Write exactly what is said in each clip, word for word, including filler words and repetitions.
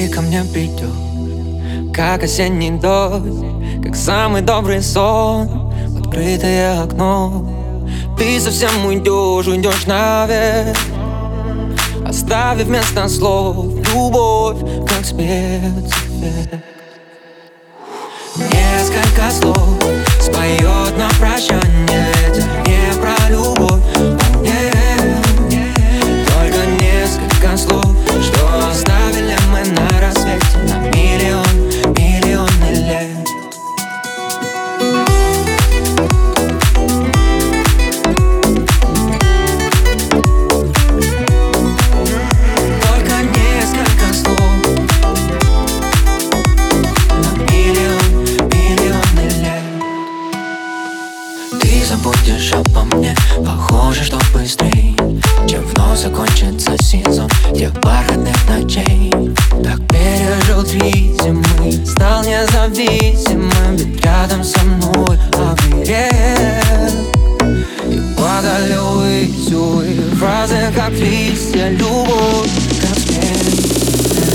Ты ко мне придешь, как осенний дождь, как самый добрый сон в открытое окно. Ты совсем уйдешь, уйдешь наверх, оставив вместо слов любовь, как спецэффект. Несколько слов споет на прощание ветер, не про любовь, о нет. Только несколько слов, что оставили мы на рассвете на миллион, миллионы лет. Только несколько слов на миллион, миллионы лет. Ты забудешь обо мне, похоже, что быстрей, чем вновь закончится сезон тех бархатных ночей. Так пережил три зимы, стал независимым, ведь рядом со мной оберег. И падали увидел их фразы, как листья, любовь, как снег.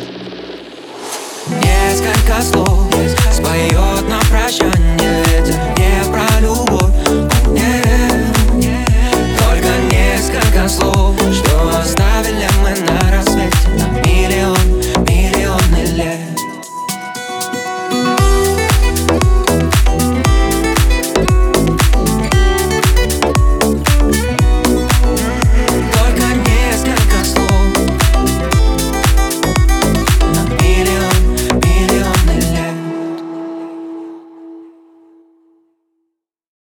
Несколько слов споет на прощание ветер,